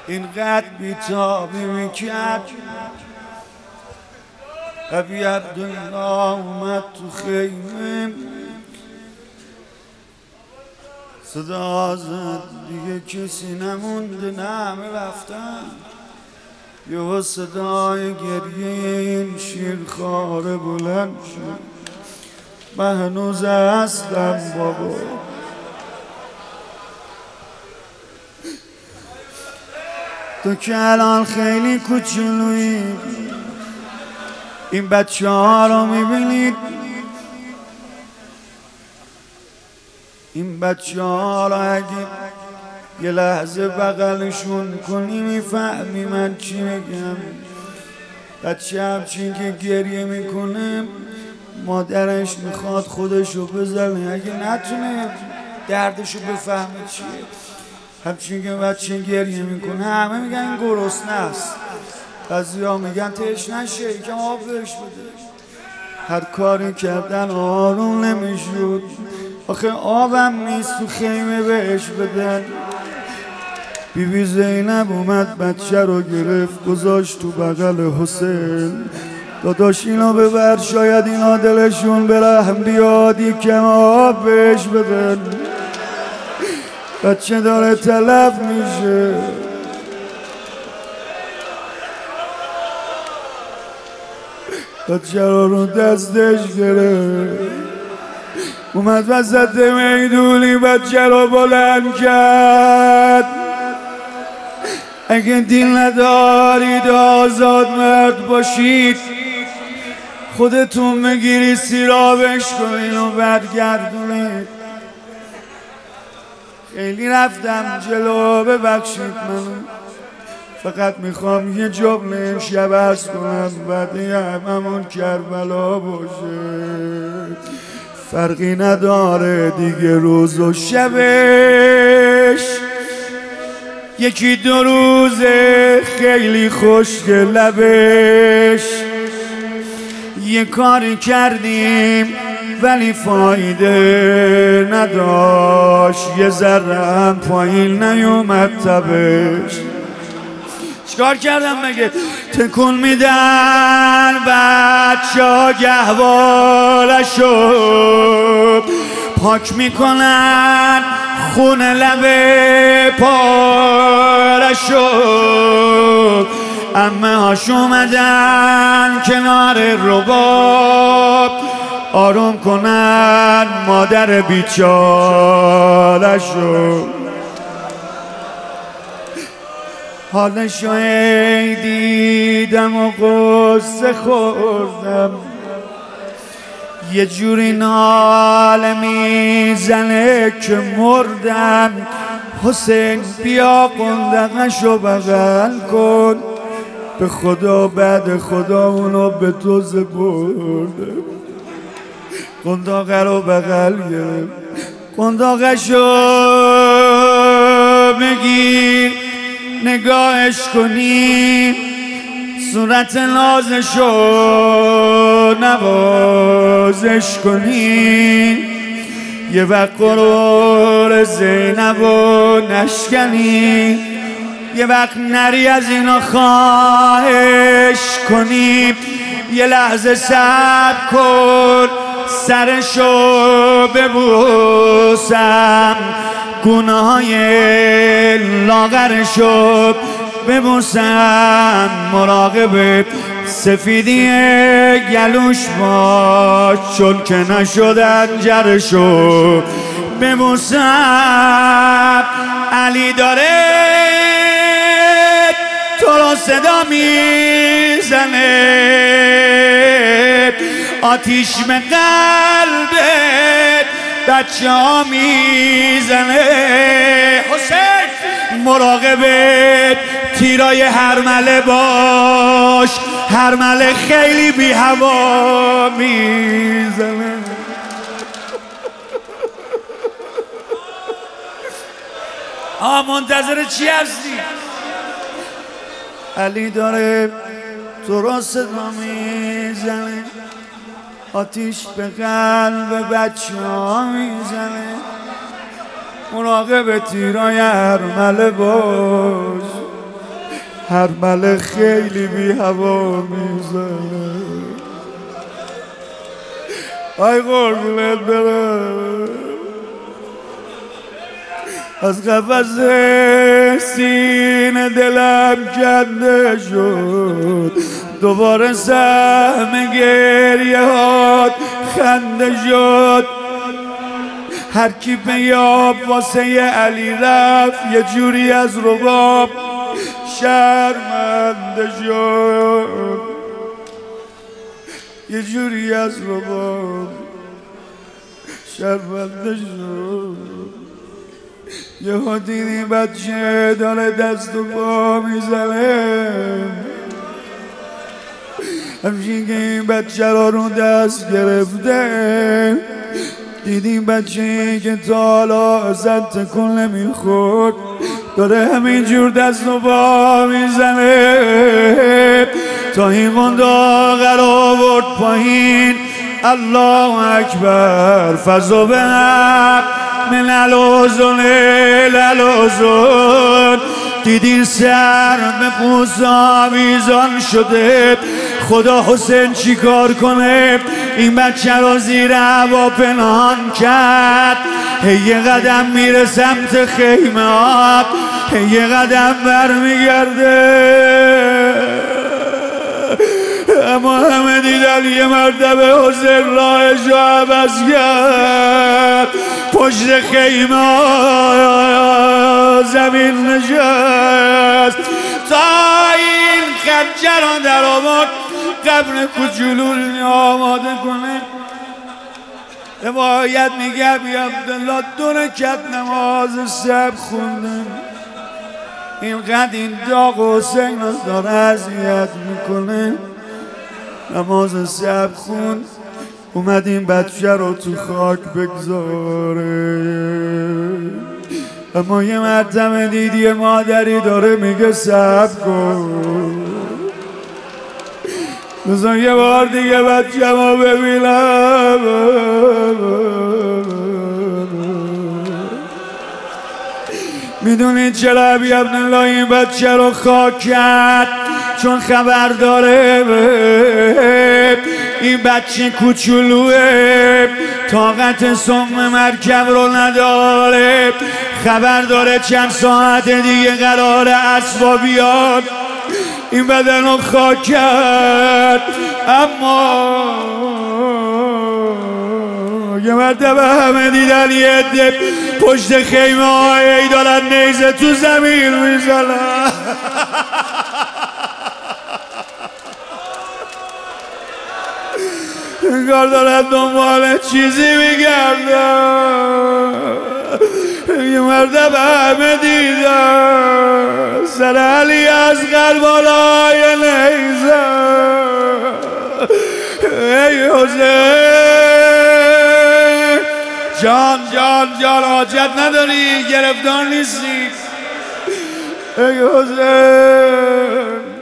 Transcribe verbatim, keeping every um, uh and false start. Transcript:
اینقدر بیتابی میکرد. ابی عبدالله اومد تو خیمه، صدا زد دیگه کسی نمونده، نه همه رفتن. یه صدای گریه این شیرخواره بلند شد، من هنوز هستم بابا. تو که الان خیلی کوچولویی، این بچه ها رو میبینید، این بچه ها رو اگه یه لحظه بغلشون کنی میفهمی من چی میگم. بچه همچین که گریه میکنه مادرش میخواد خودشو بزنه، اگه نتونه دردشو بفهمه چیه. همچین که بچه گریه میکنه همه میگن این گرسنه است، بعضی ها میگن تشنه شه یکم آب بهش بده. هر کاری کردن آروم نمیشود، آخه آبم نیست تو خیمه بهش بدن. بی بی زینب اومد بچه رو گرفت گذاشت تو بغل حسین. داداش اینو ببر، شاید اینا دلشون برحم بیاد یکم آب بهش بدن. بچه داره تلف میشه. بچه رو دستش گرفت اومد وسط میدونی بچه رو بلند کرد. اگه دل ندارید آزاد مرد باشید، خودتون بگیری سیرابش کنین و برگردونید. خیلی رفتم جلو، ببخشید منو، فقط میخوام یه جمله امشب عرض کنم، بعد هممون کربلا باشه. فرقی نداره دیگه روز و شبش، یکی دو روزه خیلی خشک لبش. یه کاری کردیم ولی فایده نداشت، یه ذره هم پایین نیومد تبش. چیکار کردم مگه؟ تکون میدن بچه ها گهوارشو، پاک میکنن خون لب پارشو. عمه هاش اومدن کنار رباب، آروم کنن مادر بیچارشو. حالشو ای دیدم و قصه خوردم، یه جوری ناله میزنه که مردم. حسین بیا قندقشو بغل کن، به خدا بعد خدا اونو به تو سپردم. قنداقه رو بغل گرفت، قنداقشو بگیر نگاهش کنی، صورت نازشو نوازش کنی. یه وقت قرار زینب و نشکنی، یه وقت نری از اینا خواهش کنی. یه لحظه صبر کن سرشو ببوسم، گونه های لاغرشو ببوسم. مراقب سفیدی گلوش باش، چون که نشدن جرشو ببوسم. علی داره تو رو صدا میزنه، آتیش به قلبت بچه ها میزنه. حسین مراقبت تیرای هرمله باش، هرمله خیلی بی هوا میزنه. آه منتظر چی هستی؟ علی داره تو را صدا میزنه، آتیش به قلب بچه ها میزنه. مراقب تیرای هرمله باش، هر مله خیلی بی هوا میزنه. آی قربونت برم، از قفس سینه دلم کنده شد، دوباره سهم گریه هات خنده شد. هر کی به یاب واسه علی رفت، یه جوری از رباب شرمنده شد، یه جوری از رباب شرمنده شد. یه ها دیدی بچه داره دست و پا میزنه، همچین که این بچه را رو دست گرفته. دیدیم بچه که تا حالا زد تکون نمیخورد، داره همینجور دست و پا میزنه تا این قنداق رو آورد پایین. الله اکبر، فضا به حق من الحزن الحزن. دیدین سر به پوست آویزان شده، خدا حسین چی کار کنه؟ این بچه رو زیر هوا پنهان کرد. یه قدم میره سمت خیمه ها، یه قدم برمیگرده. اما همه دیدن یه مرتبه حسین راهش رو عوض کرد، پشت خیمه ها زمین نشست تا این خنجر رو در آورد قبر کوچولو رو آماده کنه. روایت میگه بی عبدالله دو رکعت نماز شب خوندن. اینقدر این داغ حسین رو داره اذیت میکنه، نماز شب خوند، اومد این بچه رو تو خاک بگذاره. اما یه مرتبه دیدی مادری داره میگه صبر کن، بذار یه بار دیگه بچه ما ببینم. میدونید چرا ابی عبدالله این بچه رو خاک کرد؟ چون خبر داره این بچه کوچولوه، طاقت سم مرکب رو نداره. خبر داره چند ساعت دیگه قرار اسبا بیاد، این بدن رو خاک کرد. اما یه مرتبه همه دیدن یه عده پشت خیمه های دارن نیزه تو زمین میزنن. انگار دارن دنبال چیزی میگردن. یه مرتبه همه دیدن سر علی از قربالای نیزه. ای حسین جان جان جان، حاجت نداری، گرفتار نیستی. ای حسین